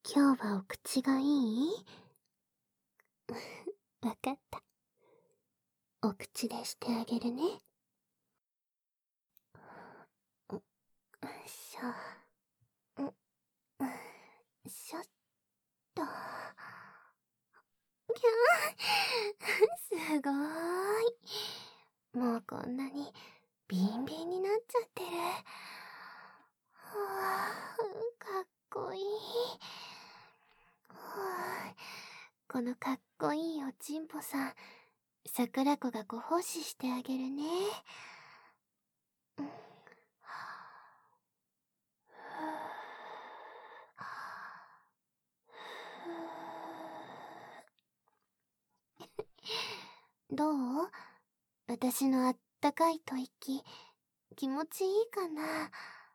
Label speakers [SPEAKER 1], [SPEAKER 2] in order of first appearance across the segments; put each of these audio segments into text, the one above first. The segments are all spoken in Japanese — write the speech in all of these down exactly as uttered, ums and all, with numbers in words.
[SPEAKER 1] 今日はお口がいい？わかった。お口でしてあげるね。よいしょ。よいしょっと。きゃー、すごーい。もうこんなにビンビンになっちゃってる。はぁ、かっこいい。はぁ、このかっこいいおちんぽさん、桜子がご奉仕してあげるね。うん、どう？私のあったかい吐息、気持ちいいかな？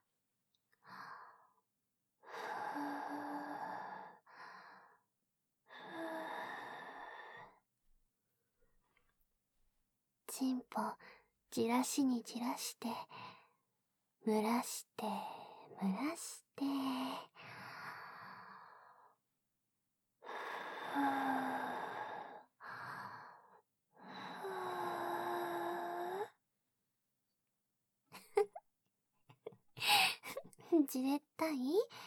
[SPEAKER 1] ちんぽ、じらしにじらして、蒸らして、蒸らして、じれったい？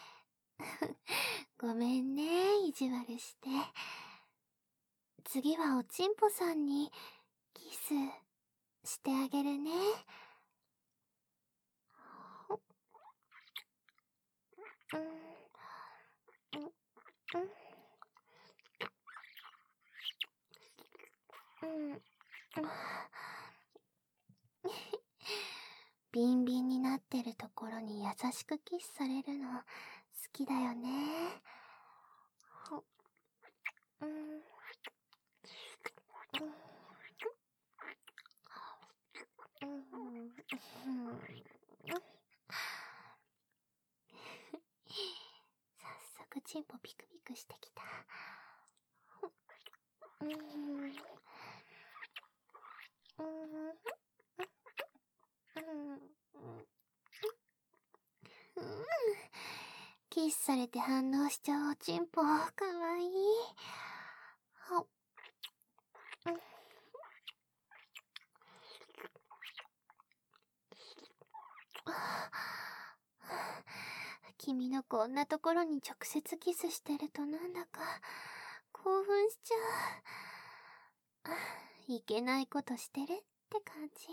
[SPEAKER 1] ごめんね、意地悪して。次はおちんぽさんにキスしてあげるね。うん、うん、うん、うん。ビンビンになってるところに優しくキスされるの好きだよね。うん、うん、うん、早速チンポピクピクしてきた。うん、うん、キスされて反応しちゃうおちんぽ、かわいい。君のこんなところに直接キスしてるとなんだか興奮しちゃう。いけないことしてるって感じ。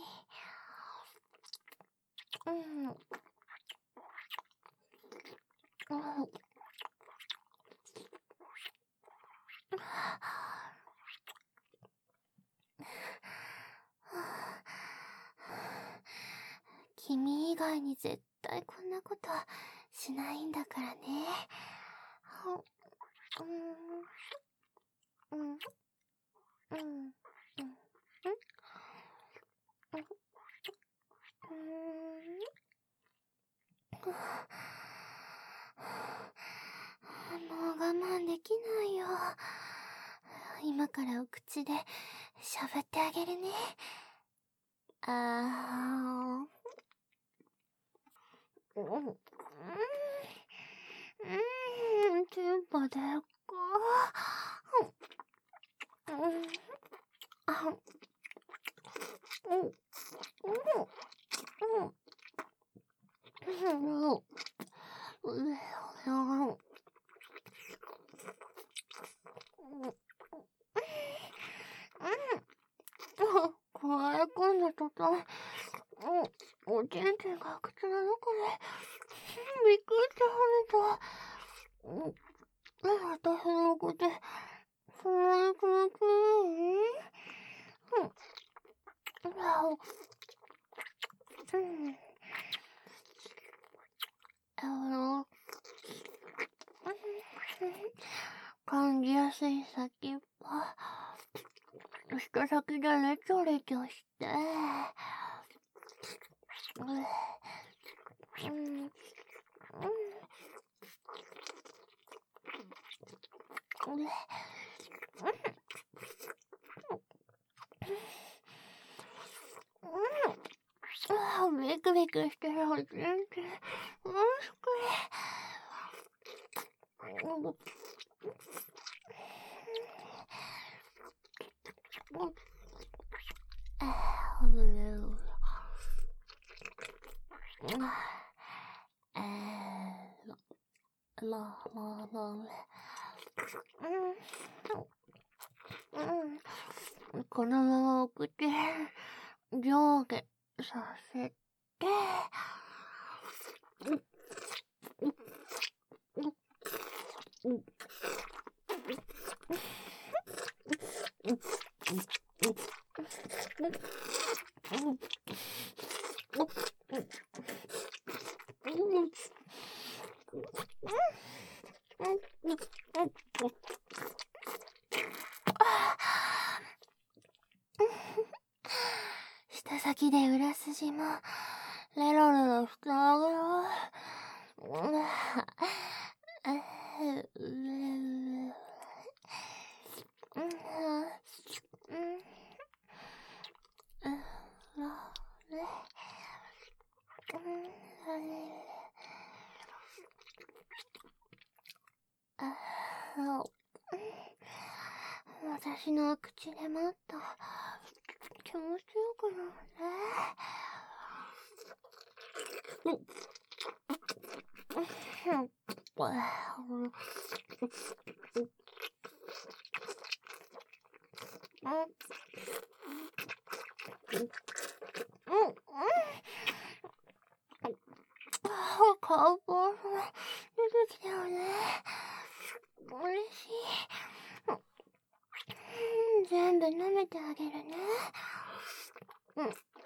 [SPEAKER 1] うん。うん。君以外に絶対こんなことしないんだからね。うん、うん、うん、うん、うん、うん、もう我慢できないよ。今からお口でしゃぶってあげるね。あー、うん、うん、うん、チンポでっか。うん、あ、うん、うん、うん、うん、うん、これ今度とたん、おちんちんが口の中でびっくりして跳ねた。うん、私のことそんなに気持ちいい？うん、うん、あの、感じやすい先っぽ、舌先でレチョレチョして、うん、うん、うん、うん、ビクビクしてるおちんちん、もう少し、 このまま送って上下させて、舌先で裏筋もレロレロしてあげよう。私の口でもっと気持ちよくなるね。顔が出てきたよね。嬉しい。全部舐めてあげるね。うん。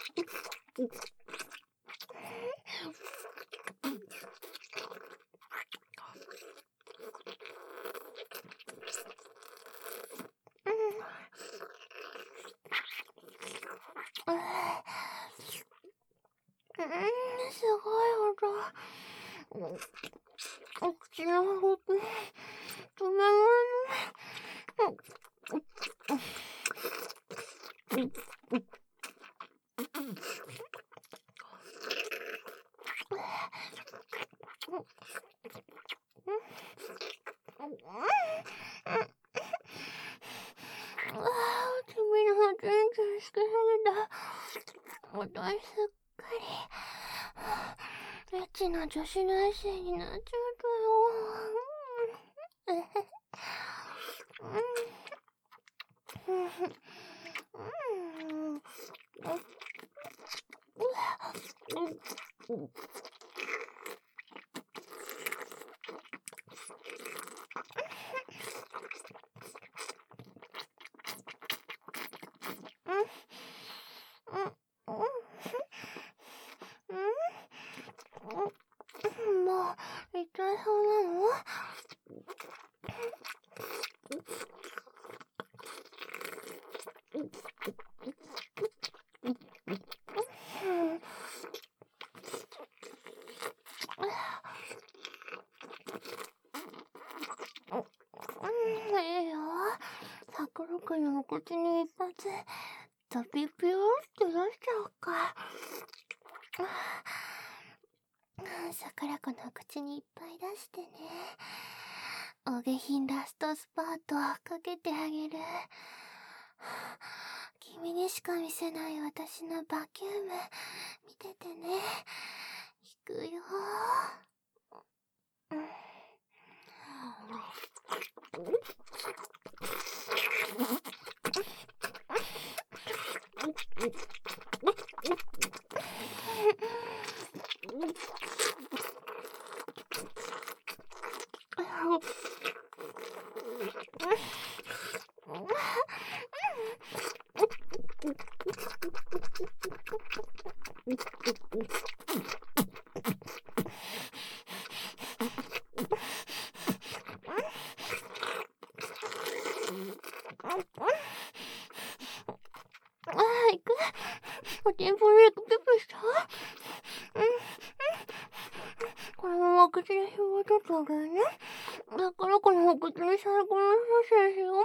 [SPEAKER 1] すごい音。お口の奥、止められない。君の元気にしてあげた。私すっかりエッチな女子大生になっちゃったよ。もう痛そうなの？いいよ。サクロクの口に一発ドピピューって出しちゃおうか。さくらこの口にいっぱい出してね。お下品ラストスパートかけてあげる。君にしか見せない私のバキューム見ててね。いくよ。うんおテンポレークピピした？うん。このまま口でひも取ってあげるね。だからこのお口に最高のソーセージを。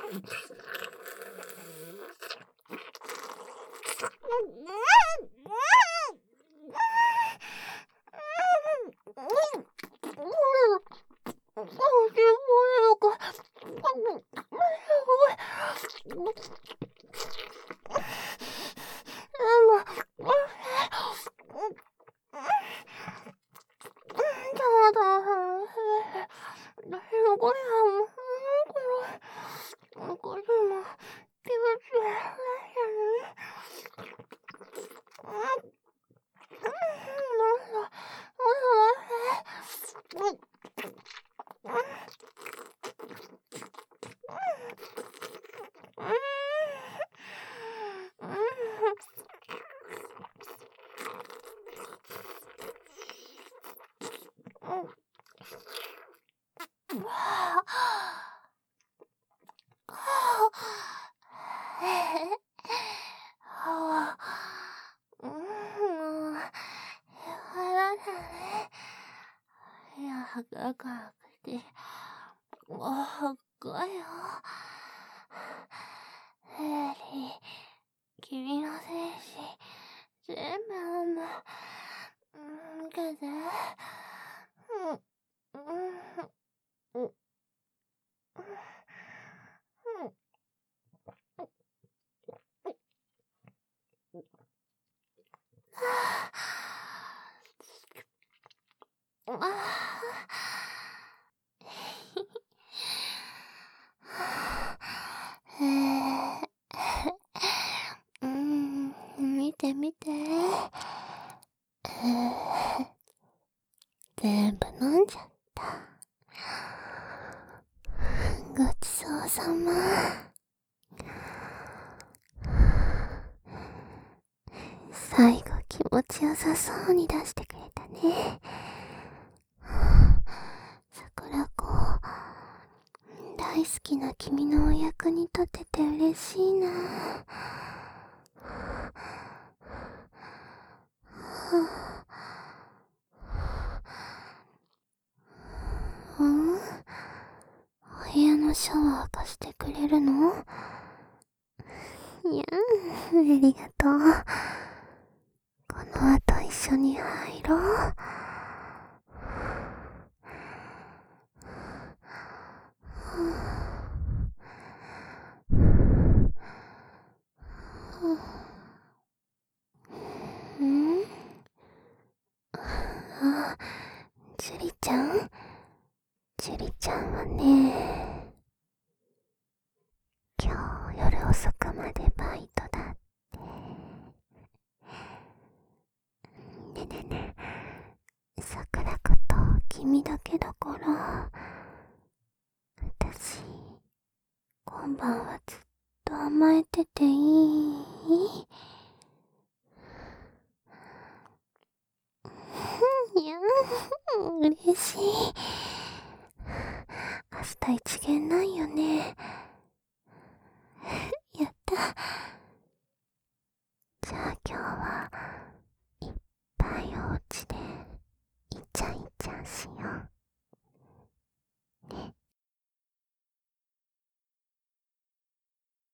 [SPEAKER 1] だからくて、おっごよ。エリー、君の精子、全部あんの、うん、けど、うん、うん、うん、ああ、うん、見て見て。全部飲んじゃった。ごちそうさま。最後気持ちよさそうに出してくれたね。桜子、大好きな君のお役に立てて嬉しいな。うん？お部屋のシャワー貸してくれるの？いやー、ありがとう。この後一緒に入ろう。うん？あ、ジュリちゃん？ジュリちゃんはね、今日夜遅くまでバイトだって。ねねね、桜子と君だけだから、私、今晩はずっと甘えてていい？いや、嬉しい。明日一限ないよね。